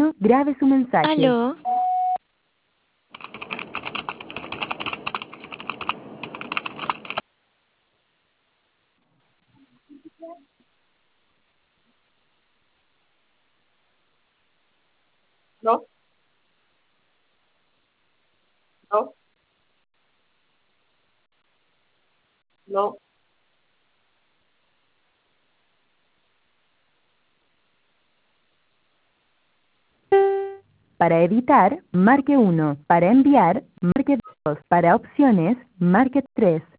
uno, grabe su mensaje. Aló. No, no, no. Para editar, marque 1. Para enviar, marque 2. Para opciones, marque 3.